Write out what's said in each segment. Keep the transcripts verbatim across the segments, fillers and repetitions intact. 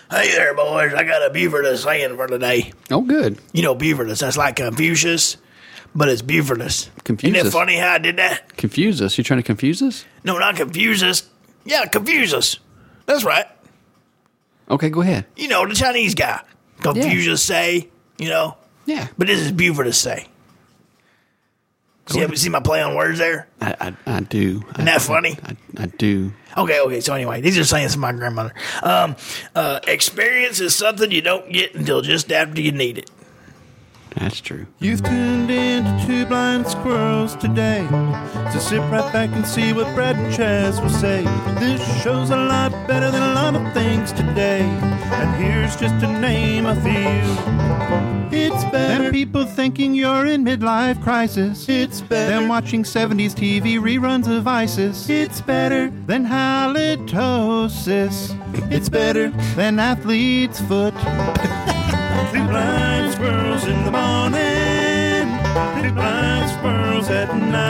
Hey there, boys. I got a Bufordus saying for today. Oh, good. You know Bufordus. That's like Confucius, but it's Bufordus. Confuse Isn't it us. funny how I did that? Confuse us. You're trying to confuse us? No, not confuse us. Yeah, confuse us. That's right. Okay, go ahead. You know, the Chinese guy. Confucius say, you know. Yeah. But this is Bufordus say. See, have you seen my play on words there? I, I, I do. Isn't that funny? I, I do. Okay, okay. So anyway, these are sayings from my grandmother. Um, uh, experience is something you don't get until just after you need it. That's true. You've tuned in to Two Blind Squirrels today. So sit right back and see what Brad and Chaz will say. This show's a lot better than a lot of things today. And here's just to name a few. It's better than people thinking you're in midlife crisis. It's better than watching seventies T V reruns of ISIS. It's better than halitosis. It's better than athlete's foot. Two blind squirrels in the morning, two blind squirrels at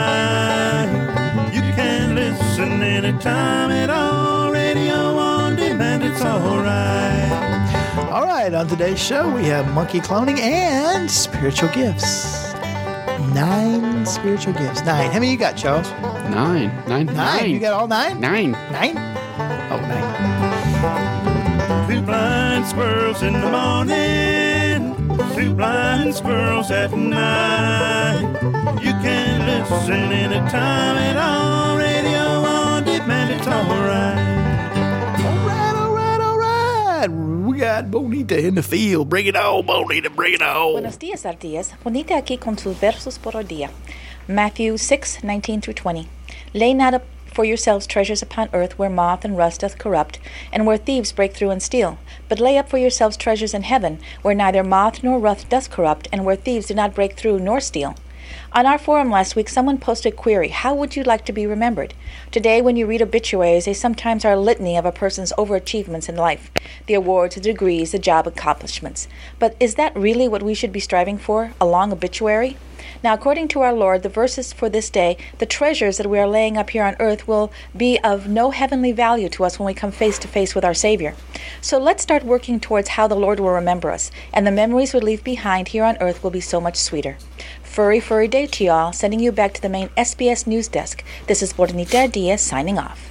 night. You can listen anytime at all, radio on demand, it's alright. All right, on today's show, we have monkey cloning and spiritual gifts. Nine spiritual gifts. Nine. How many you got, Charles? Nine. Nine. Nine. You got all nine? Nine. Nine? Oh, nine. Two blind squirrels in the morning, two blind squirrels at night. You can listen anytime at all, radio on demand, it's alright. All right, all right, all right. We got Bonita in the field. Bring it on, Bonita, bring it on. Buenos días, Ardillas. Bonita aquí con sus versos por día. Matthew six, nineteen through twenty. Lay not up for yourselves treasures upon earth, where moth and rust doth corrupt, and where thieves break through and steal. But lay up for yourselves treasures in heaven, where neither moth nor rust doth corrupt, and where thieves do not break through nor steal. On our forum last week, someone posted a query: how would you like to be remembered? Today, when you read obituaries, they sometimes are a litany of a person's overachievements in life, the awards, the degrees, the job accomplishments. But is that really what we should be striving for, a long obituary? Now, according to our Lord, the verses for this day, the treasures that we are laying up here on earth will be of no heavenly value to us when we come face to face with our Savior. So let's start working towards how the Lord will remember us, and the memories we leave behind here on earth will be so much sweeter. Furry, furry day to y'all, sending you back to the main S B S News Desk. This is Bonita Diaz signing off.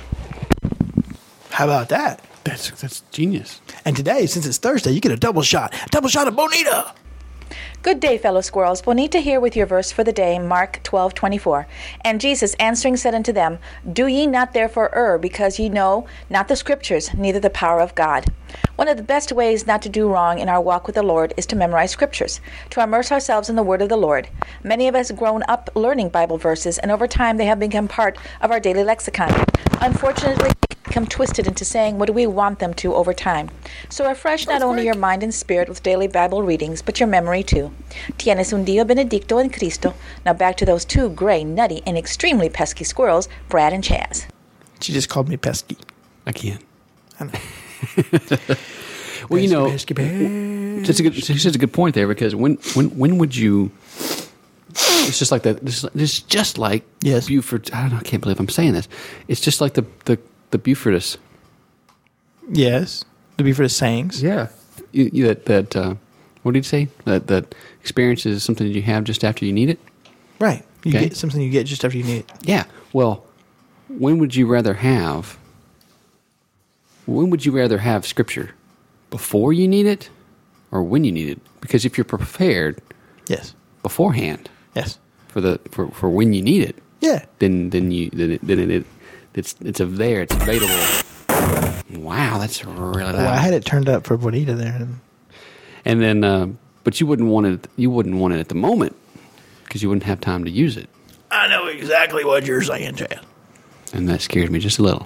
How about that? That's that's genius. And today, since it's Thursday, you get a double shot. A double shot of Bonita. Good day, fellow squirrels. Bonita here with your verse for the day, Mark twelve twenty-four. And Jesus answering said unto them, Do ye not therefore err, because ye know not the Scriptures, neither the power of God? One of the best ways not to do wrong in our walk with the Lord is to memorize Scriptures, to immerse ourselves in the Word of the Lord. Many of us have grown up learning Bible verses, and over time they have become part of our daily lexicon. Unfortunately, they become twisted into saying what do we want them to over time. So refresh not only your mind and spirit with daily Bible readings, but your memory too. Tienes un día benedicto en Cristo. Now back to those two gray, nutty, and extremely pesky squirrels, Brad and Chaz. She just called me pesky. I can. I know. Well, you know, pesky, pesky. just a good, just a good point there, because when when when would you? It's just like that. This is just like yes. Buford. I don't know. I can't believe I'm saying this. It's just like the the the Bufordus. Yes, the Bufordus sayings. Yeah, you, you, that that. Uh, what did you say? That that experience is something that you have just after you need it. Right. You Okay. get something you get just after you need it. Yeah. Well, when would you rather have? When would you rather have Scripture? Before you need it, or when you need it? Because if you're prepared, Yes. beforehand, Yes. for the for, for when you need it, Yeah. then then you then it, then it, it it's it's a there, it's available. Wow, that's really loud. Well, I had it turned up for Bonita there. And then, uh, but you wouldn't want it. You wouldn't want it at the moment because you wouldn't have time to use it. I know exactly what you're saying, Chad. And that scares me just a little.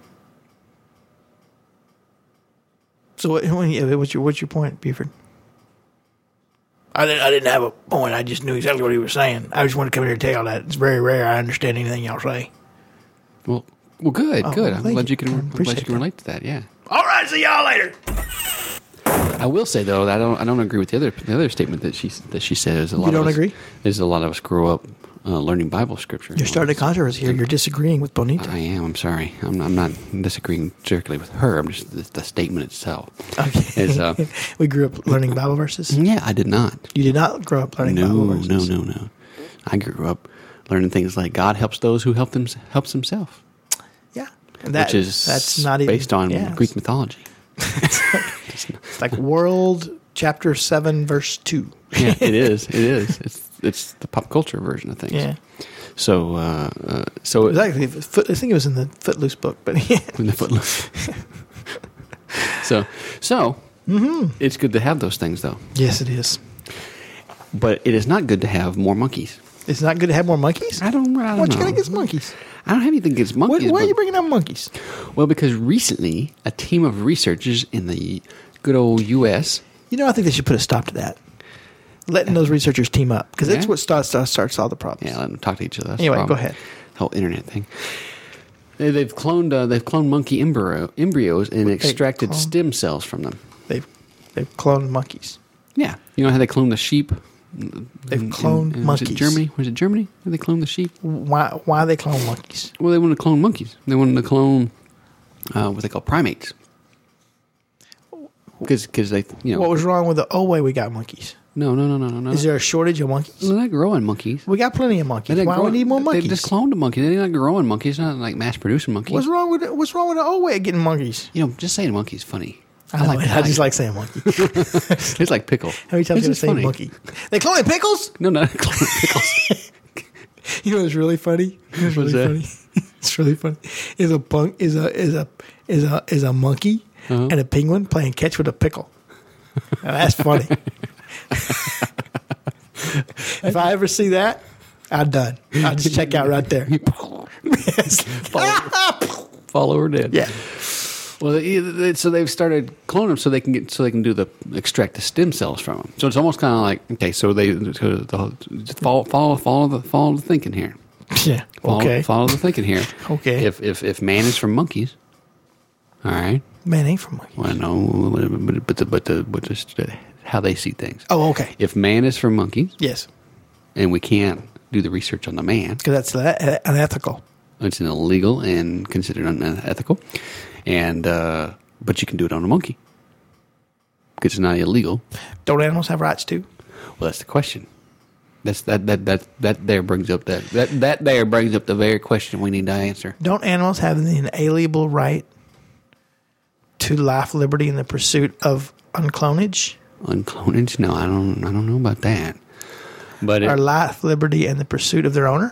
So, what, what's your what's your point, Buford? I didn't. I didn't have a point. I just knew exactly what he was saying. I just want to come here and tell y'all that it's very rare I understand anything y'all say. Well, well, good, Oh, good. well, I'm thank glad you you. can. I I'm glad appreciate you can that. relate to that. Yeah. All right. See y'all later. I will say though that I don't. I don't agree with the other the other statement that she that she said. Is a lot You don't of us, agree? There's a lot of us grow up uh, learning Bible scripture. You're starting a controversy here. You're disagreeing with Bonita. I am. I'm sorry. I'm, I'm not disagreeing directly with her. I'm just the, the statement itself. Okay. Is, uh, we grew up learning Bible verses. yeah, I did not. You did not grow up learning No, Bible verses. no, no, no. I grew up learning things like God helps those who help them helps Himself, Yeah, and that, which is that's not even based on yeah, Greek mythology. It's like World chapter seven verse two. Yeah, it is. It is. It's it's the pop culture version of things. Yeah. So, uh, uh, so It was actually, foot, I think it was in the Footloose book, but yeah. in the footloose. so, so Mm-hmm. it's good to have those things, though. Yes, it is. But it is not good to have more monkeys. It's not good to have more monkeys? I don't. I don't What know. you got against monkeys? I don't have anything against What, monkeys. why are but- you bringing up monkeys? well, because recently a team of researchers in the good old U S You know, I think they should put a stop to that. Letting those researchers team up, because that's Yeah. what starts, starts starts all the problems. Yeah, let them talk to each other. That's the Anyway, problem. go ahead. Whole internet thing. They, they've cloned. Uh, they've cloned monkey embryo, embryos and extracted cloned- stem cells from them. They've they've cloned monkeys. Yeah, you know how they clone the sheep. They've In- cloned in- monkeys. Was it Germany? Was it Germany? Where they cloned the sheep? Why why they clone monkeys? Well, they wanted to clone monkeys. They wanted to clone uh, what they call primates. Because they, you know, What was wrong with the old way we got monkeys? no, no, no, no, no, no. Is there a shortage of monkeys? They're not growing monkeys. We got plenty of monkeys. They're not Why do we growing- need more monkeys? They just cloned a monkey. They're not growing monkeys. They're not like mass producing monkeys. What's wrong with it? What's wrong with the old way of getting monkeys? You know, just saying monkey is funny. I, like I just like saying monkey. It's like pickle. How many times It's did I just say funny. monkey? They cloning pickles? No, not cloning pickles. You know what's really funny? You know what's What's really that? funny? It's really funny. Is a punk is a is a is a is a monkey Uh-huh. and a penguin playing catch with a pickle. Now, that's funny. If I ever see that, I'm done. I'll just check out right there. Yes. Fall over dead. Yeah. Well, they- they- so they've started cloning them so they can get so they can do the extract the stem cells from them. So it's almost kind of like okay, so they so the, just follow follow follow the follow the thinking here. Yeah. Follow, Okay. follow the thinking here. Okay. If if if man is from monkeys, all right. Man ain't from monkey. Well, no, but but the, but the, but just how they see things. Oh, okay. If man is from monkeys, Yes. and we can't do the research on the man, Because that's uh, unethical. it's illegal and considered unethical. And uh, but you can do it on a monkey because it's not illegal. Don't animals have rights too? Well, that's the question. That's that that that that there brings up that that that there brings up the very question we need to answer. Don't animals have the inalienable right to life, liberty, and the pursuit of unclonage? Unclonage? No, I don't. I don't know about that. But Or it, life, liberty, and the pursuit of their owner?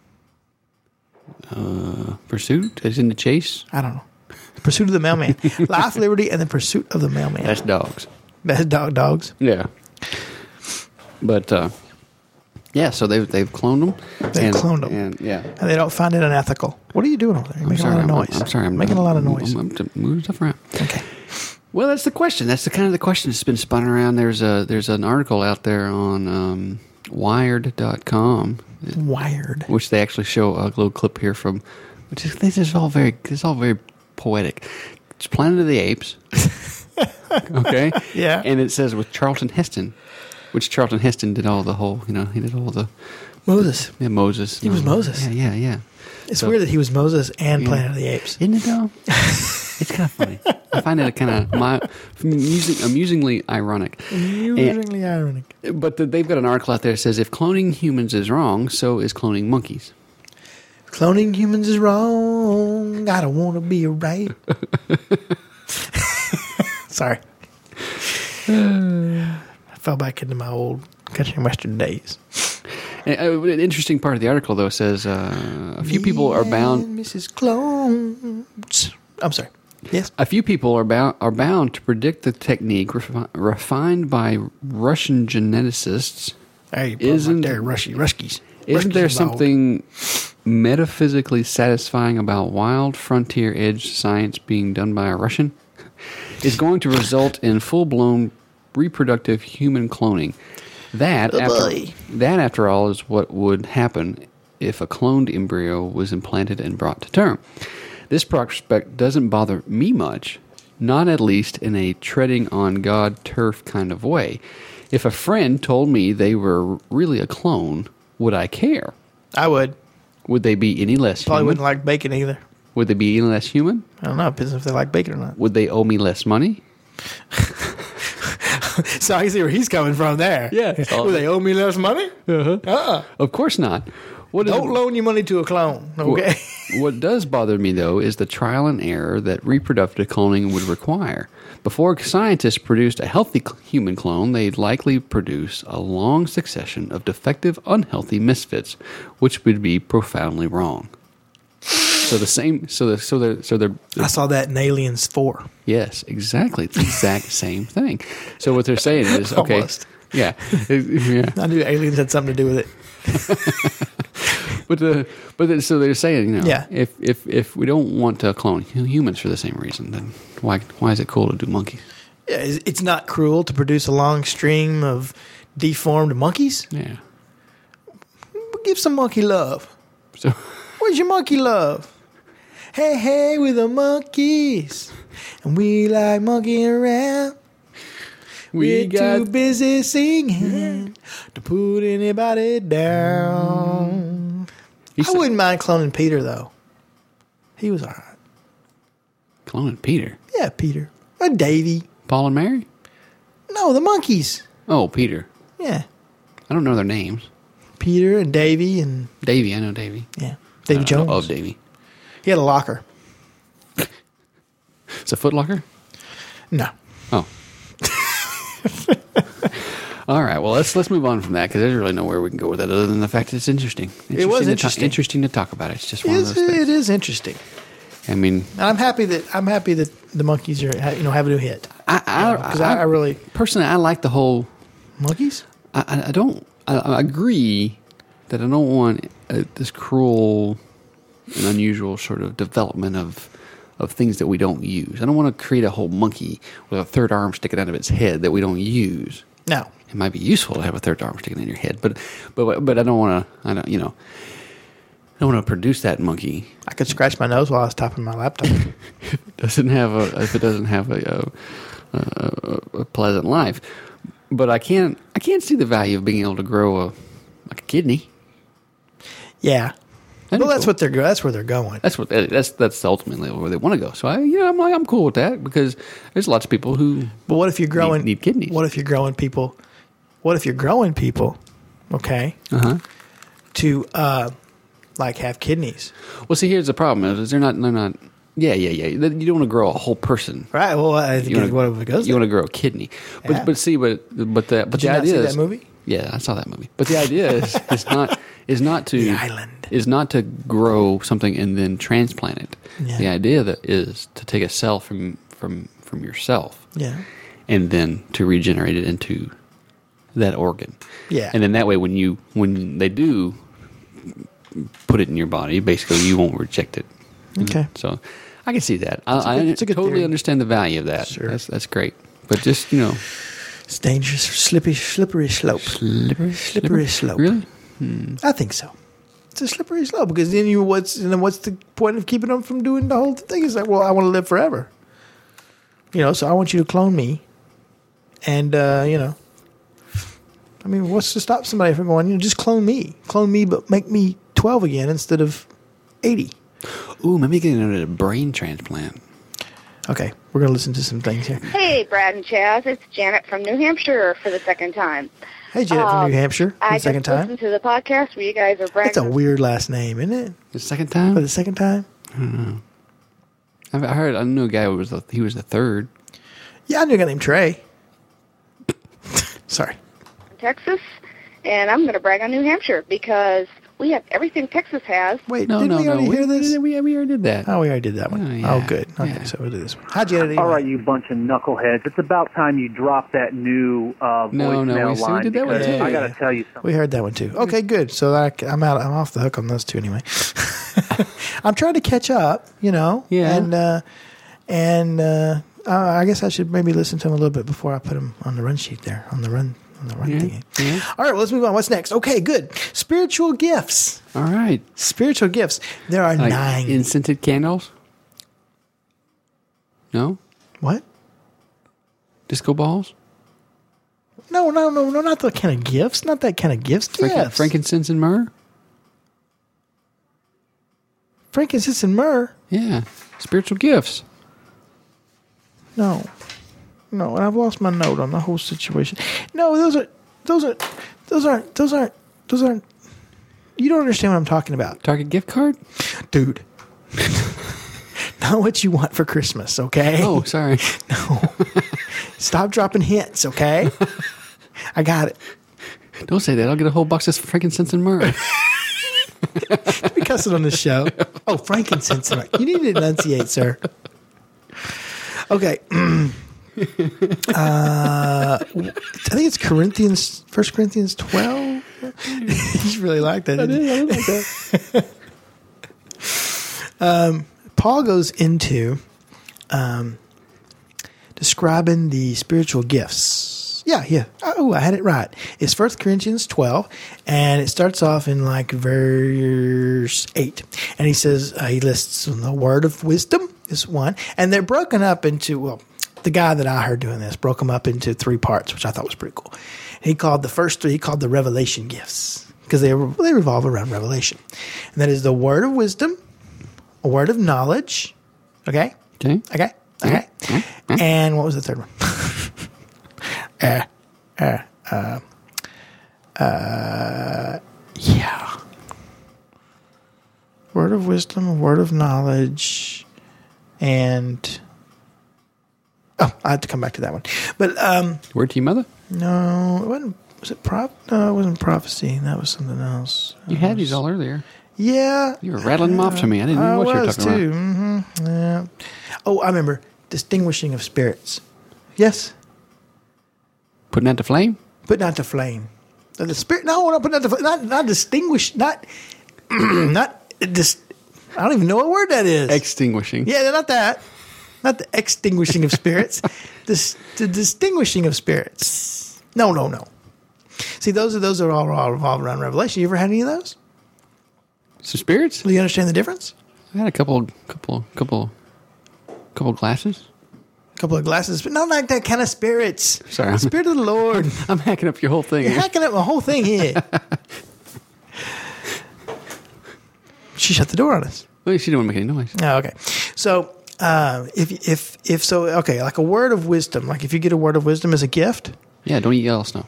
pursuit is in the chase. I don't know. The pursuit of the mailman. Life, liberty, and the pursuit of the mailman. That's dogs. That's dog dogs. Yeah. But uh, yeah, so they've they've cloned them. They and, cloned 'em. and yeah. And they don't find it unethical. What are you doing over there? You're I'm making sorry. a lot of I'm, noise. I'm sorry. I'm making a lot of noise. I'm, I'm moving stuff around. Okay. Well, that's the question. That's the kind of the question that's been spun around. There's a there's an article out there on um, Wired dot com, Wired. which they actually show a little clip here from. Which is this is all very this is all very poetic. It's Planet of the Apes. Okay. Yeah. And it says with Charlton Heston, which Charlton Heston did all the whole. You know, he did all the Moses. yeah Moses. He was uh, Moses. Yeah, yeah, yeah. It's So- weird that he was Moses and Yeah. Planet of the Apes. Isn't it though? It's kind of funny. I find it kind of my amusing, amusingly ironic. Amusingly ironic. But the, they've got an article out there that says if cloning humans is wrong, so is cloning monkeys. Cloning humans is wrong. I don't want to be right. Sorry. I fell back into my old country and western days. And, uh, an interesting part of the article, though, says uh, a few people are Me bound. and Missus Clones. I'm sorry. Yes. A few people are bound are bound to predict the technique refi- refined by Russian geneticists. There you Isn't- there, Rushy, Ruskies. Isn't there Ruskies involved. something metaphysically satisfying about wild frontier edge science being done by a Russian? Is going to result in full blown reproductive human cloning. That Oh, after boy. that after all is what would happen if a cloned embryo was implanted and brought to term. This prospect doesn't bother me much, not at least in a treading on God turf kind of way. If a friend told me they were really a clone, would I care? I would. Would they be any less Probably human? wouldn't like bacon either. Would they be any less human? I don't know. It depends if they like bacon or not. Would they owe me less money? So I see where he's coming from there. Yeah. Will they owe me less money? Uh-huh. Uh-uh. Of course not. What is- Don't loan your money to a clone, okay? What, what does bother me, though, is the trial and error that reproductive cloning would require. Before scientists produced a healthy cl- human clone, they'd likely produce a long succession of defective, unhealthy misfits, which would be profoundly wrong. So the same, so the, so the, so they're, I saw that in Aliens four. yes, exactly, it's the exact same thing. So what they're saying is, okay, Almost. yeah, yeah. I knew Aliens had something to do with it. But the but the, so they're saying, you know, Yeah. if if if we don't want to clone hu- humans for the same reason, then why why is it cool to do monkeys? Yeah, it's it's not cruel to produce a long stream of deformed monkeys. Yeah. Give some monkey love. So Where's your monkey love? Hey, hey, we're the monkeys, and we like monkeying around. we We're got too busy singing to put anybody down. He I said- wouldn't mind cloning Peter, though. He was all right. cloning Peter, Yeah, Peter. Or Davy. Paul and Mary. No, the monkeys. Oh, Peter. Yeah. I don't know their names. Peter and Davy and, Davy, I know Davy. yeah, Davy I Jones. know of Davy. He had a locker. It's a Foot Locker. No. Oh. All right. Well, let's let's move on from that because there's really nowhere we can go with that other than the fact that it's interesting. It was to ta- interesting. interesting to talk about. It's just one It's, of those it things. is interesting. I mean, And I'm happy that I'm happy that the monkeys are ha- you know have a new hit. I I, Because I, I really personally I like the whole. monkeys. I, I- I don't. I, I agree that I don't want uh, this cruel and unusual sort of development of of things that we don't use. I don't want to create a whole monkey with a third arm sticking out of its head that we don't use. No. It might be useful to have a third arm sticking in your head, but but but I don't want to. I don't. You know. I don't want to produce that monkey. I could scratch my nose while I was typing my laptop. It doesn't have a if it doesn't have a a, a, a pleasant life. But I can't I can't see the value of being able to grow a like a kidney. Yeah. That'd Well, be that's cool. what they're go- that's where they're going. That's what that's that's ultimately where they want to go. So I, you know, I'm like I'm cool with that because there's lots of people who But what if you're growing need kidneys. What if you're growing people? What if you're growing people? Okay, uh huh. to uh, like have kidneys, Well, see, here's the problem: is, is they're not they're not. Yeah, yeah, yeah. You don't want to grow a whole person. right? Well, I think You it's wanna- what if it goes. You there. want to grow a kidney, but Yeah. but see, but but the but Did the you not idea see is that movie? Yeah, I saw that movie. But the idea is is not is not to The Island. is not to grow something and then transplant it. Yeah. The idea that is to take a cell from from from yourself Yeah, and then to regenerate it into that organ. Yeah. And then that way when you when they do put it in your body, basically you won't reject it. Okay. So I can see that. I, a good- I it's a good totally theory. understand the value of that. Sure. That's that's great. But just, you know, it's dangerous, slippery, slippery slope. slippery, Slippery slope. Really? I think so. It's a slippery slope because then you what's and then what's the point of keeping them from doing the whole thing? It's like, well, I want to live forever. You know, so I want you to clone me, and uh, you know, I mean, what's to stop somebody from going? You know, just clone me, clone me, but make me twelve again instead of eighty. Ooh, maybe getting a brain transplant. Okay, we're gonna listen to some things here. Hey, Brad and Chaz, it's Janet from New Hampshire for the second time. Hey, Janet from Um, New Hampshire, for I the just second time. listened to the podcast where you guys are bragging. It's a weird last name, isn't it? The second For time? the second time. I've I heard I knew a guy who was the, he was the third. Yeah, I knew a guy named Trey. Sorry. Texas, and I'm going to brag on New Hampshire because we have everything Texas has. Wait, No, didn't no, we no. already we, hear this? We, we already did that. Oh, we already did that one. Oh, yeah. Oh, good. Okay, Yeah. so we'll do this one. Hi, Janet. All right, you bunch of knuckleheads. It's about time you drop that new uh, No, no, voicemail we- so we line did that one because too. I got to tell you something. We heard that one too. Okay, good. So I, I'm out. I'm off the hook on those two anyway. I'm trying to catch up, you know. Yeah. And uh, and uh, uh, I guess I should maybe listen to him a little bit before I put him on the run sheet there on the run on the run Yeah, thingy. yeah. All right, well, let's move on. What's next? Okay, good. Spiritual gifts. All right. Spiritual gifts. There are Like nine. in-scented candles? No? What? Disco balls? No, no, no, no, not that kind of gifts. Not that kind of gifts. Franken- Gifts. frankincense and myrrh? Frankincense and myrrh? Yeah. Spiritual gifts. No. No, and I've lost my note on the whole situation. No, those are those are those aren't those aren't those aren't you don't understand what I'm talking about. Target gift card? Dude. Not what you want for Christmas, okay? Oh, sorry. No. Stop dropping hints, okay? I got it. Don't say that. I'll get a whole box of frankincense and myrrh. We cussing on this show. Oh, frankincense. You need to enunciate, sir. Okay. uh, I think it's Corinthians, First Corinthians twelve. You really like that, didn't you? I did like that. um, Paul goes into um, describing the spiritual gifts. Yeah, yeah. Oh, I had it right. It's First Corinthians twelve, and it starts off in like verse eight. And he says, uh, he lists the word of wisdom is one. And they're broken up into, well, the guy that I heard doing this broke them up into three parts, which I thought was pretty cool. He called the first three, he called the revelation gifts, because they, they revolve around revelation. And that is the word of wisdom, a word of knowledge. Okay? Okay. Okay? Okay? Mm-hmm. And what was the third one? uh, uh, uh, uh, yeah. Word of wisdom, a word of knowledge, and... Oh, I have to come back to that one. But, um... Word to your mother? No, it wasn't... Was it prop? No, it wasn't prophecy. That was something else. You had these all earlier. Yeah. You were rattling them off to me. I didn't know what you were talking too. about. Mm-hmm. Yeah. Oh, I remember. Distinguishing of spirits. Yes. Putting out the flame? Putting out the flame. The, the spirit. No, not putting out the flame. Not, not distinguish. Not. not. Dis, I don't even know what word that is. Extinguishing. Yeah, not that. Not the extinguishing of spirits. This, the distinguishing of spirits. No, no, no. See, those are those are all, all revolve around Revelation. You ever had any of those? Some spirits? Do you understand the difference? I had a couple, couple, couple, couple glasses. A couple of glasses, but not like that kind of spirits. Sorry. The Spirit of the Lord. I'm hacking up your whole thing. You're hacking up my whole thing here. She shut the door on us. Well, she didn't want to make any noise. Oh, okay. So, uh, if if if so, okay, like a word of wisdom, like if you get a word of wisdom as a gift. Yeah, don't eat yellow snow.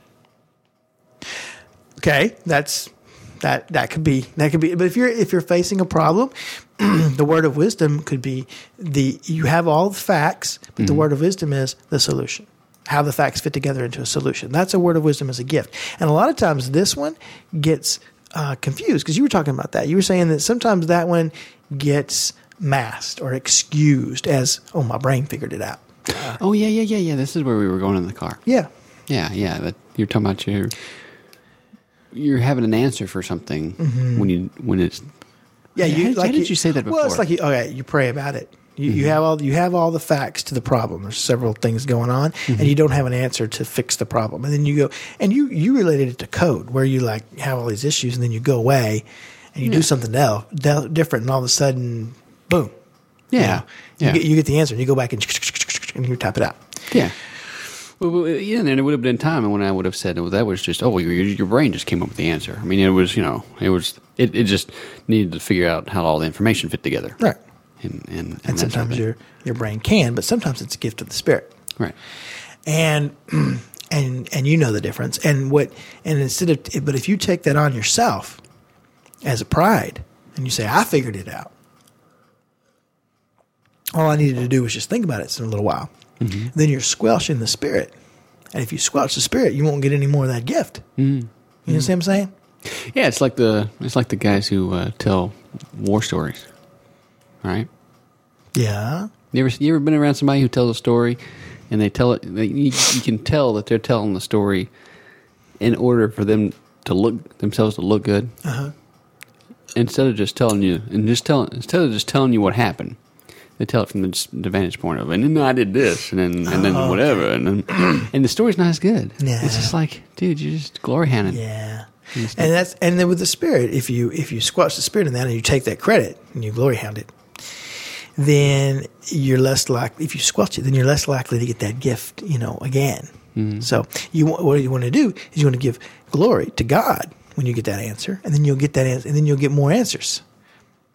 Okay, that's that that could be that could be. But if you're if you're facing a problem, the word of wisdom could be the you have all the facts, but mm-hmm. the word of wisdom is the solution. How the facts fit together into a solution. That's a word of wisdom as a gift. And a lot of times this one gets uh, confused because you were talking about that. You were saying that sometimes that one gets masked or excused as, oh, my brain figured it out. Uh, oh, yeah, yeah, yeah, yeah. This is where we were going in the car. Yeah. Yeah, yeah. That you're talking about your... You're having an answer for something mm-hmm. when you when it's yeah. You, how, like how did you, you say that before? Well, it's like you, okay, you pray about it. You, mm-hmm. you have all you have all the facts to the problem. There's several things going on, mm-hmm. and you don't have an answer to fix the problem. And then you go and you you related it to code, where you like have all these issues, and then you go away and you yeah. do something else different, and all of a sudden, boom, yeah, you know, yeah. You, get, you get the answer, and you go back and and you type it out. Yeah. Well, yeah, and there would have been time when I would have said, "Well, that was just oh, your, your brain just came up with the answer." I mean, it was you know, it was it, it just needed to figure out how all the information fit together, right? And and, and, and sometimes your your brain can, but sometimes it's a gift of the Spirit, right? And and and you know the difference. And what and instead of but if you take that on yourself as a pride and you say, "I figured it out," all I needed to do was just think about it in a little while. Mm-hmm. Then you're squelching the Spirit. And if you squelch the Spirit, you won't get any more of that gift. Mm-hmm. You know what I'm saying? Yeah, it's like the it's like the guys who uh, tell war stories, right? Yeah. You ever you ever been around somebody who tells a story, and they tell it? They, you, you can tell that they're telling the story in order for them to look themselves to look good. Uh-huh. Instead of just telling you and just telling instead of just telling you what happened. They tell it from the, the vantage point of, and then I did this, and then and then oh, whatever, okay. and then and the story's not as good. Yeah. It's just like, dude, you're just glory hounding. Yeah, and that's and then with the Spirit, if you if you squelch the Spirit in that, and you take that credit and you glory hound it, then you're less likely. If you squelch it, then you're less likely to get that gift, you know, again. Mm-hmm. So you what you want to do is you want to give glory to God when you get that answer, and then you'll get that answer, and then you'll get more answers.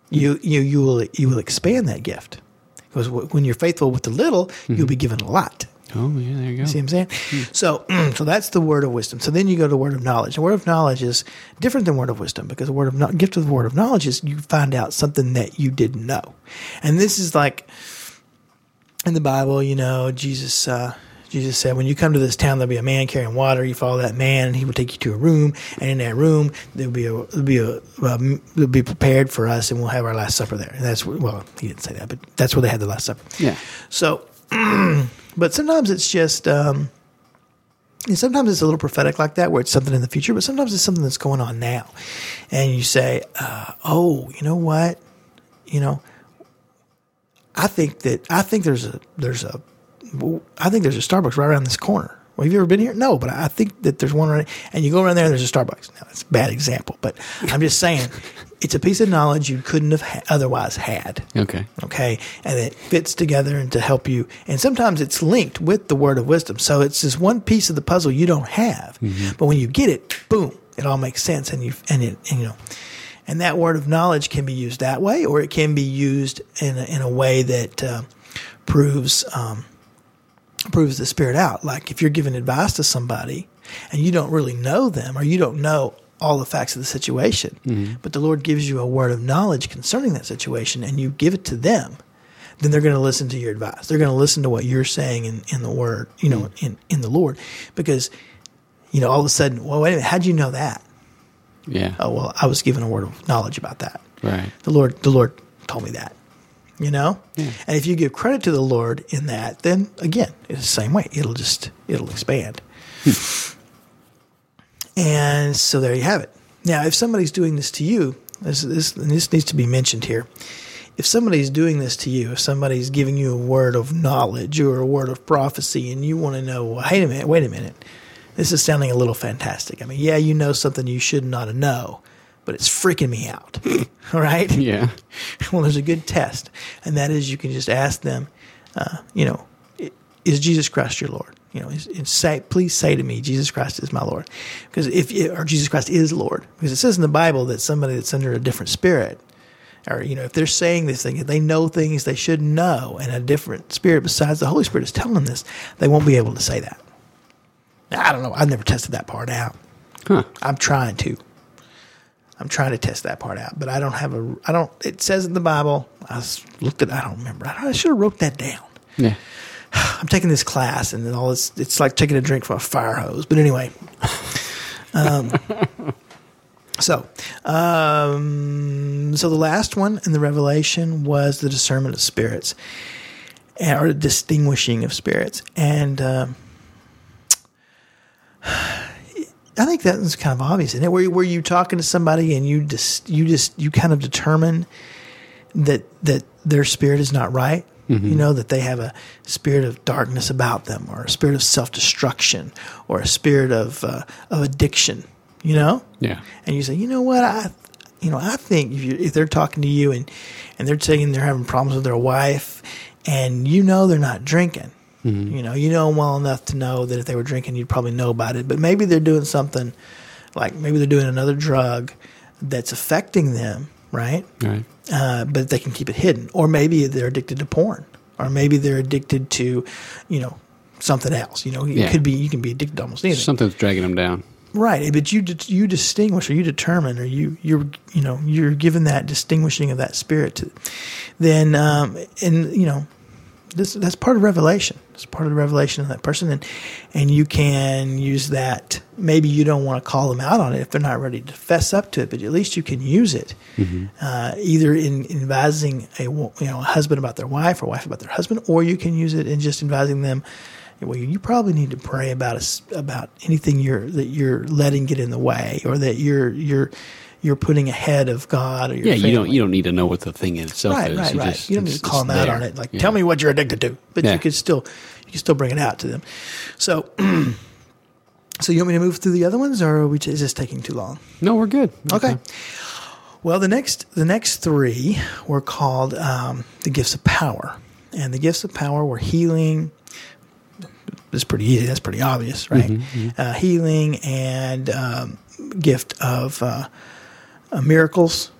you you you will you will expand that gift. Because when you're faithful with the little, mm-hmm. you'll be given a lot. Oh, yeah, there you go. You see what I'm saying? Mm. So, so that's the word of wisdom. So then you go to word of knowledge. The word of knowledge is different than word of wisdom, because the word of no- gift of the word of knowledge is you find out something that you didn't know. And this is like in the Bible, you know, Jesus uh, Jesus said, when you come to this town, there'll be a man carrying water. You follow that man, and he will take you to a room. And in that room, there'll be a there'll be a um, there'll be prepared for us, and we'll have our last supper there. And that's where, well, he didn't say that, but that's where they had the last supper. Yeah. So. But sometimes it's just, um, and sometimes it's a little prophetic like that, where it's something in the future, but sometimes it's something that's going on now. And you say, uh, oh, you know what? You know, I think that, I think there's a, there's a, I think there's a Starbucks right around this corner. Well, have you ever been here? No, but I think that there's one right, and you go around there and there's a Starbucks. Now, that's a bad example, but I'm just saying it's a piece of knowledge you couldn't have ha- otherwise had. Okay. Okay. And it fits together and to help you. And sometimes it's linked with the word of wisdom. So it's this one piece of the puzzle you don't have, mm-hmm. but when you get it, boom, it all makes sense. And you, and it, and, you know, and that word of knowledge can be used that way, or it can be used in a, in a way that uh, proves, um, proves the Spirit out. Like if you're giving advice to somebody and you don't really know them, or you don't know all the facts of the situation, mm-hmm. but the Lord gives you a word of knowledge concerning that situation, and you give it to them, then they're going to listen to your advice. They're going to listen to what you're saying in, in the word, you know, mm-hmm. in, in the Lord, because, you know, all of a sudden, well, wait a minute, how'd you know that? Yeah. Oh, well, I was given a word of knowledge about that. Right. The Lord, the Lord told me that. You know? Yeah. And if you give credit to the Lord in that, then again, it's the same way. It'll just, it'll expand. And so there you have it. Now, if somebody's doing this to you, this, this, and this needs to be mentioned here. If somebody's doing this to you, if somebody's giving you a word of knowledge or a word of prophecy, and you want to know, well, wait a minute, wait a minute. This is sounding a little fantastic. I mean, yeah, you know something you should not know, but it's freaking me out. All right? Yeah. Well, there's a good test, and that is you can just ask them, uh, you know, is Jesus Christ your Lord? You know, is, is say, please say to me, Jesus Christ is my Lord, because if or Jesus Christ is Lord, because it says in the Bible that somebody that's under a different spirit, or you know, if they're saying this thing, if they know things they should know, and a different spirit besides the Holy Spirit is telling them this, they won't be able to say that. Now, I don't know. I've never tested that part out. Huh. I'm trying to. I'm trying to test that part out, but I don't have a. I don't. It says in the Bible. I looked at. I don't remember. I should have wrote that down. Yeah. I'm taking this class, and then all this. It's like taking a drink from a fire hose. But anyway. Um, so, um, so the last one in the Revelation was the discernment of spirits, or the distinguishing of spirits, and. Um, I think that was kind of obvious, isn't it? Where were you talking to somebody and you just you just you kind of determine that that their spirit is not right. Mm-hmm. You know, that they have a spirit of darkness about them, or a spirit of self-destruction, or a spirit of uh, of addiction. You know, yeah. And you say, you know what, I, you know, I think if you if they're talking to you and and they're saying they're having problems with their wife, and you know they're not drinking. Mm-hmm. You know, you know them well enough to know that if they were drinking, you'd probably know about it. But maybe they're doing something, like maybe they're doing another drug that's affecting them, right? Right. Uh, but they can keep it hidden. Or maybe they're addicted to porn. Or maybe they're addicted to, you know, something else. You know, it yeah. could be, you can be addicted to almost anything. Something's dragging them down. Right. But you you distinguish, or you determine, or you, you're, you know, you're given that distinguishing of that spirit to, then, um, and, you know, This, that's part of revelation. It's part of the revelation of that person, and and you can use that. Maybe you don't want to call them out on it if they're not ready to fess up to it, but at least you can use it, mm-hmm. uh, either in, in advising a you know a husband about their wife, or wife about their husband, or you can use it in just advising them. Well, you probably need to pray about a, about anything you're that you're letting get in the way, or that you're you're. You're putting ahead of God or your yeah, family. you don't you don't need to know what the thing itself right, is. Right, you right, just, You don't need to call them out there. on it. Like, yeah. tell me what you're addicted to, but yeah. you can still you can still bring it out to them. So, so you want me to move through the other ones, or are we, is this taking too long? No, we're good. Okay. okay. Well, the next the next three were called um, the gifts of power, and the gifts of power were healing. It's pretty easy. That's pretty obvious, right? Mm-hmm, mm-hmm. Uh, healing and um, gift of. Uh, Uh, miracles,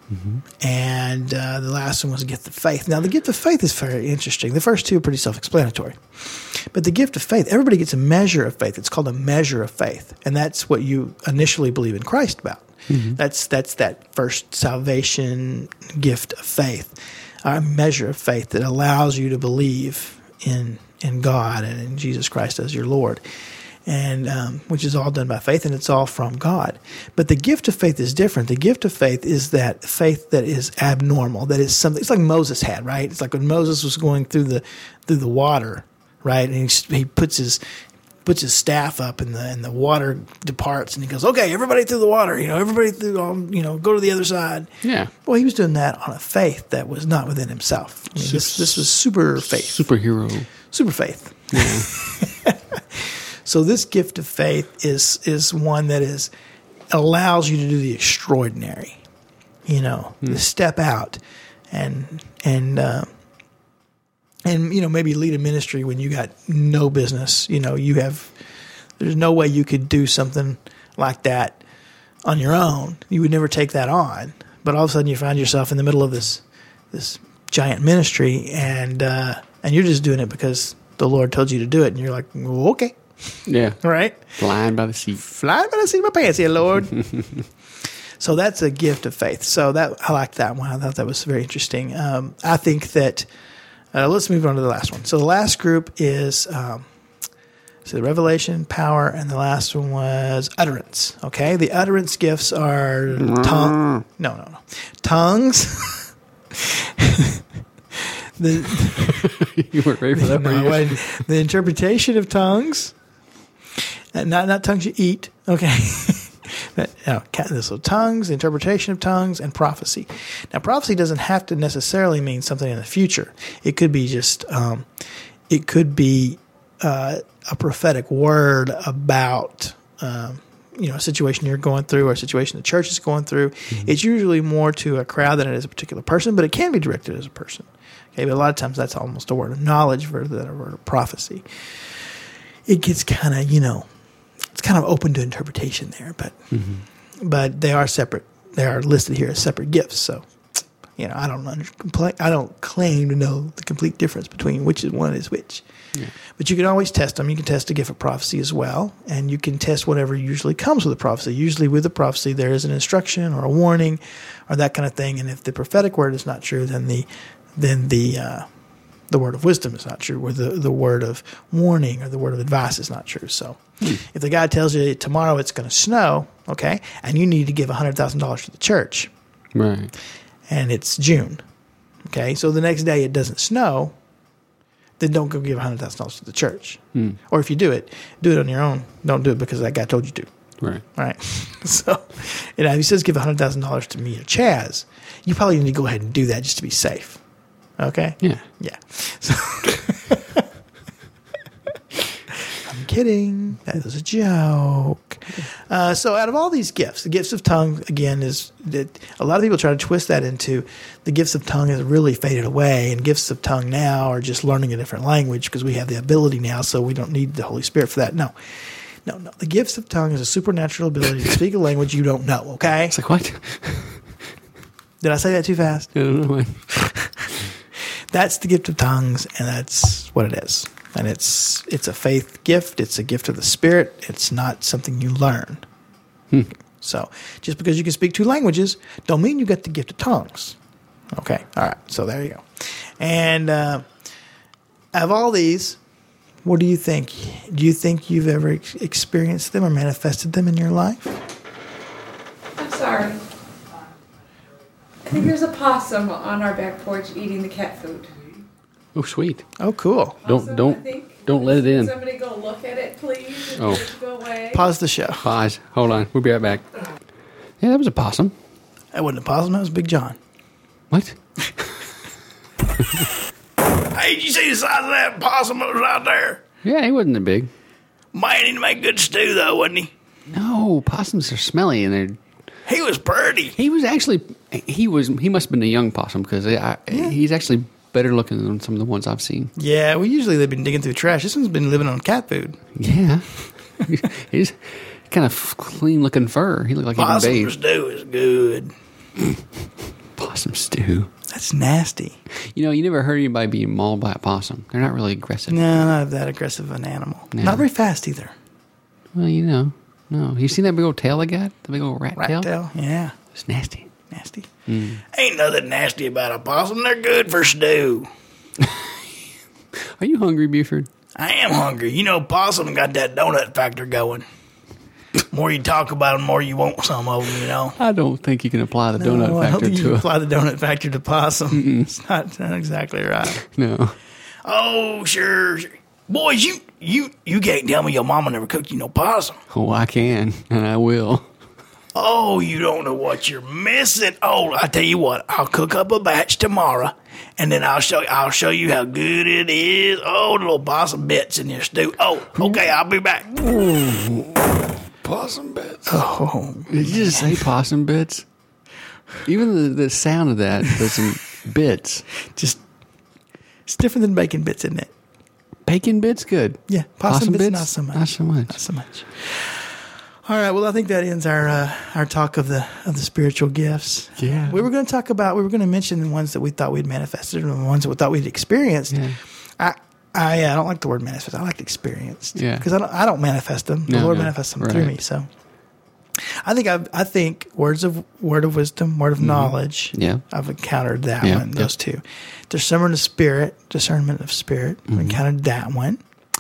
Mm-hmm. And uh, the last one was the gift of faith. Now, the gift of faith is very interesting. The first two are pretty self-explanatory. But the gift of faith, everybody gets a measure of faith. It's called a measure of faith. And that's what you initially believe in Christ about. Mm-hmm. That's that's that first salvation gift of faith, a measure of faith that allows you to believe in in God and in Jesus Christ as your Lord. And um, which is all done by faith, and it's all from God. But the gift of faith is different. The gift of faith is that faith that is abnormal. That is something. It's like Moses had, right? It's like when Moses was going through the through the water, right? And he, he puts his puts his staff up, and the and the water departs, and he goes, "Okay, everybody through the water. You know, everybody through. Um, you know, go to the other side." Yeah. Well, he was doing that on a faith that was not within himself. I mean, this this was super faith, superhero, super faith. Yeah. So this gift of faith is is one that is allows you to do the extraordinary, you know, Hmm. to step out and and uh, and you know maybe lead a ministry when you got no business. You know, you have there's no way you could do something like that on your own. You would never take that on. But all of a sudden, you find yourself in the middle of this this giant ministry, and uh, and you're just doing it because the Lord told you to do it, and you're like, well, okay. Yeah. Right? Flying by the seat. Flying by the seat of my pants here, Lord. So that's a gift of faith. So that I liked that one. I thought that was very interesting. Um, I think that, uh, let's move on to the last one. So the last group is, um, so the revelation, power, and the last one was utterance. Okay? The utterance gifts are tongue. No, no, no. Tongues. the, You weren't ready for that, were no, you? when- the interpretation of tongues. Uh, Not not tongues you eat, okay. But, no, ca- so tongues, the interpretation of tongues, and prophecy. Now, prophecy doesn't have to necessarily mean something in the future. It could be just, um, it could be uh, a prophetic word about, um, you know, a situation you're going through or a situation the church is going through. Mm-hmm. It's usually more to a crowd than it is a particular person, but it can be directed as a person. Okay, but a lot of times that's almost a word of knowledge rather than a word of prophecy. It gets kind of, you know, it's kind of open to interpretation there, but mm-hmm. but they are separate. They are listed here as separate gifts. So, you know, I don't under, I don't claim to know the complete difference between which is one is which. Yeah. But you can always test them. You can test a gift of prophecy as well, and you can test whatever usually comes with a prophecy. Usually with a prophecy, there is an instruction or a warning or that kind of thing. And if the prophetic word is not true, then the then the uh, the word of wisdom is not true, or the, the word of warning or the word of advice is not true. So hmm. if the guy tells you tomorrow it's going to snow, okay, and you need to give one hundred thousand dollars to the church, right, and it's June, okay, so the next day it doesn't snow, then don't go give one hundred thousand dollars to the church. Hmm. Or if you do it, do it on your own. Don't do it because that guy told you to. Right. Right. So, you know, if he says give one hundred thousand dollars to me or Chaz, you probably need to go ahead and do that just to be safe. Okay? Yeah. Yeah. So I'm kidding. That was a joke. Uh, so out of all these gifts, the gifts of tongue, again, is that a lot of people try to twist that into the gifts of tongue has really faded away, and gifts of tongue now are just learning a different language because we have the ability now, so we don't need the Holy Spirit for that. No. No, no. The gifts of tongue is a supernatural ability to speak a language you don't know, okay? It's like, what? Did I say that too fast? I don't know. That's the gift of tongues, and that's what it is. And it's it's a faith gift. It's a gift of the Spirit. It's not something you learn. Hmm. So just because you can speak two languages don't mean you get the gift of tongues. Okay, all right. So there you go. And uh, of all these, what do you think? Do you think you've ever ex- experienced them or manifested them in your life? I'm sorry. I think there's a possum on our back porch eating the cat food. Oh, sweet. Oh, cool. Don't Possum, don't I think. don't let it in. Somebody go look at it, please. And Oh. let it go away. Pause the show. Pause. Hold on. We'll be right back. Yeah, that was a possum. That wasn't a possum. That was Big John. What? Hey, did you see the size of that possum that was out there? Yeah, he wasn't that big. Man, he made good stew, though, wasn't he? No, possums are smelly, and they're. He was pretty. He was actually. He was. He must have been a young possum because I, Yeah. he's actually better looking than some of the ones I've seen. Yeah, well, usually they've been digging through trash. This one's been living on cat food. Yeah, he's kind of clean looking fur. He looked like he been Possum bathed. stew is good. Possum stew. That's nasty. You know, you never heard anybody being mauled by a possum. They're not really aggressive. No, not that aggressive of an animal. No. Not very fast either. Well, you know, no. You seen that big old tail they got? The big old rat, Rat tail? tail, yeah. It's nasty. Nasty. Mm. Ain't nothing nasty about a possum. They're good for stew. Are you hungry, Buford? I am hungry. You know, possum got that donut factor going. More you talk about them, more you want some of them, you know. I don't think you can apply the donut No, I don't factor think you to can a... apply the donut factor to possum. It's not, not exactly right. No. Oh, sure. sure. Boys, you, you, you can't tell me your mama never cooked you no possum. Oh, I can, and I will. Oh, you don't know what you're missing. Oh, I tell you what, I'll cook up a batch tomorrow, and then I'll show I'll show you how good it is. Oh, the little possum bits in your stew. Oh, okay, I'll be back. Ooh. Possum bits. Oh, did you just say possum bits? Even the, the sound of that, there's some bits. Just it's different than bacon bits, isn't it? Bacon bits, good. Yeah, possum, possum bits, bits, not so much. Not so much. Not so much. All right. Well, I think that ends our uh, our talk of the of the spiritual gifts. Yeah. We were going to talk about. We were going to mention the ones that we thought we'd manifested and the ones that we thought we'd experienced. Yeah. I I, I don't like the word manifest. I like experienced. Yeah. Because I don't I don't manifest them. The No, Lord no. manifests them Right. through me. So I think I I think words of word of wisdom, word of knowledge. Yeah. I've encountered that Yeah. one. Those two. Discernment of spirit. Discernment of spirit. I've encountered that one.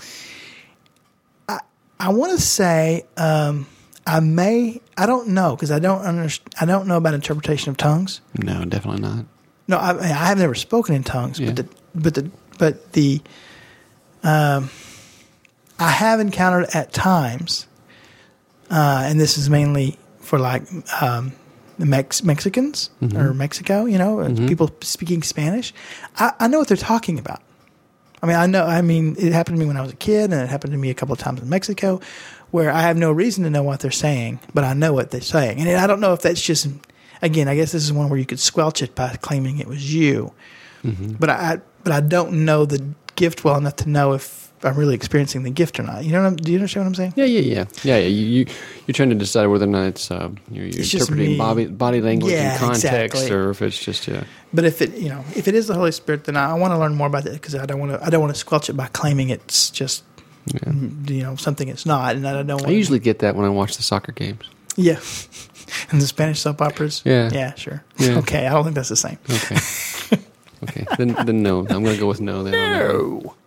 I I want to say. Um, I may, I don't know, because I don't understand, I don't know about interpretation of tongues. No, definitely not. No, I, I have never spoken in tongues, Yeah. but the, but the, but the, um, I have encountered at times, uh, and this is mainly for like, um, the Mex- Mexicans or Mexico, you know, people speaking Spanish. I, I know what they're talking about. I mean, I know, I mean, it happened to me when I was a kid, and it happened to me a couple of times in Mexico, where I have no reason to know what they're saying, but I know what they're saying. And I don't know if that's just, again, I guess this is one where you could squelch it by claiming it was you. Mm-hmm. But I, but I don't know the gift well enough to know if I'm really experiencing the gift or not. You know what I'm, do you understand what I'm saying? Yeah, yeah, yeah, yeah. yeah. You, you you're trying to decide whether or not it's uh, you're, you're It's just interpreting me. body body language Yeah, and context, exactly. or if it's just yeah. But if it, you know, if it is the Holy Spirit, then I, I want to learn more about that, because I don't want to, I don't want to squelch it by claiming it's just, Yeah. you know, something it's not, and I don't want. I usually get that when I watch the soccer games. Yeah. And the Spanish soap operas? Yeah. Yeah, sure. Yeah. Okay, I don't think that's the same. Okay. Okay. Then then no. I'm going to go with no. Then on that one. No.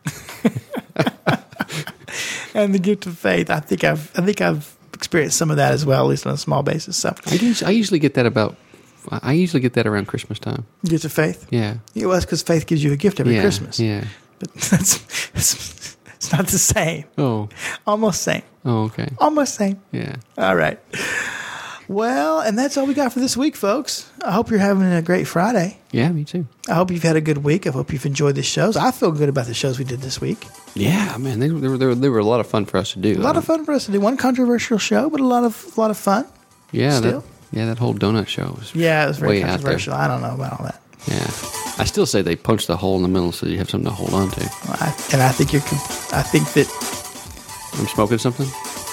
And the gift of faith, I think I've I think I've experienced some of that as well, at least on a small basis. So, I usually, I usually get that about. I usually get that around Christmas time. gift of faith. Yeah. Yeah, well, that's because faith gives you a gift every yeah. Christmas. Yeah. But that's, that's it's not the same. Oh. Almost same. Oh. Okay. Almost same. Yeah. All right. Well, and that's all we got for this week, folks. I hope you're having a great Friday. Yeah. Me too. I hope you've had a good week. I hope you've enjoyed the shows. I feel good about the shows we did this week. Yeah, man. They, they were they were they were a lot of fun for us to do. A lot of fun for us to do. One controversial show, but a lot of a lot of fun. Yeah. Still. That, yeah. That whole donut show was. Yeah, it was very way out there. controversial. I don't know about all that. Yeah. I still say they punched the hole in the middle so you have something to hold on to. Well, I, and I think you're. I think that. I'm smoking something.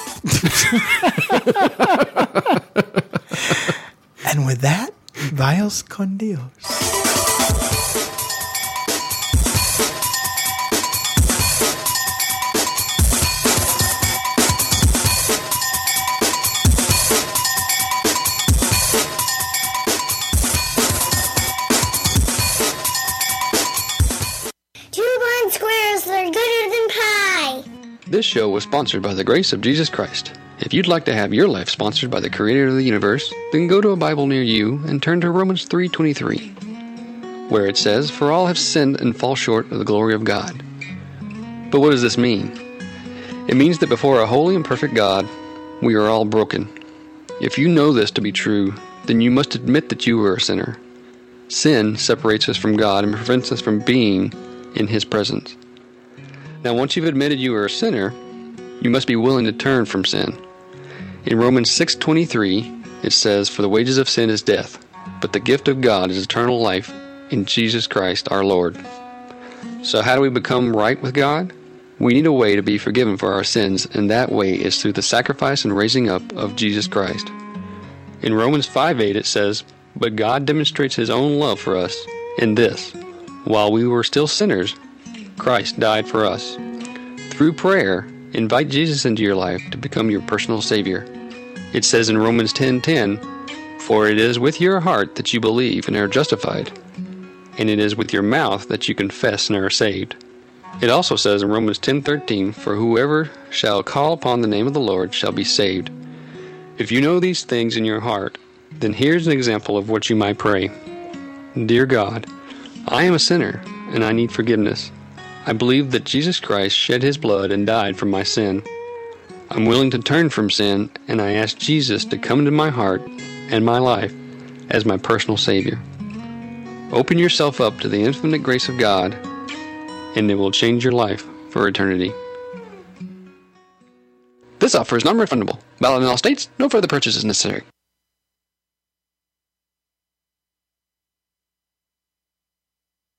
And with that, Vayos con Dios. Two blind squirrels that are gooder than pie. This show was sponsored by the grace of Jesus Christ. If you'd like to have your life sponsored by the Creator of the universe, then go to a Bible near you and turn to Romans three twenty-three, where it says, "For all have sinned and fall short of the glory of God." But what does this mean? It means that before a holy and perfect God, we are all broken. If you know this to be true, then you must admit that you are a sinner. Sin separates us from God and prevents us from being in His presence. Now, once you've admitted you are a sinner, you must be willing to turn from sin. In Romans six twenty-three, it says, "For the wages of sin is death, but the gift of God is eternal life in Jesus Christ our Lord." So how do we become right with God? We need a way to be forgiven for our sins, and that way is through the sacrifice and raising up of Jesus Christ. In Romans five eight, it says, But God demonstrates His own love for us in this: while we were still sinners, Christ died for us. Through prayer, invite Jesus into your life to become your personal Savior. It says in Romans ten ten, "For it is with your heart that you believe and are justified, and it is with your mouth that you confess and are saved." It also says in Romans ten thirteen, "For whoever shall call upon the name of the Lord shall be saved." If you know these things in your heart, then here's an example of what you might pray. Dear God, I am a sinner, and I need forgiveness. I believe that Jesus Christ shed His blood and died for my sin. I'm willing to turn from sin, and I ask Jesus to come into my heart and my life as my personal Savior. Open yourself up to the infinite grace of God, and it will change your life for eternity. This offer is non-refundable. Valid in all states. No further purchase is necessary.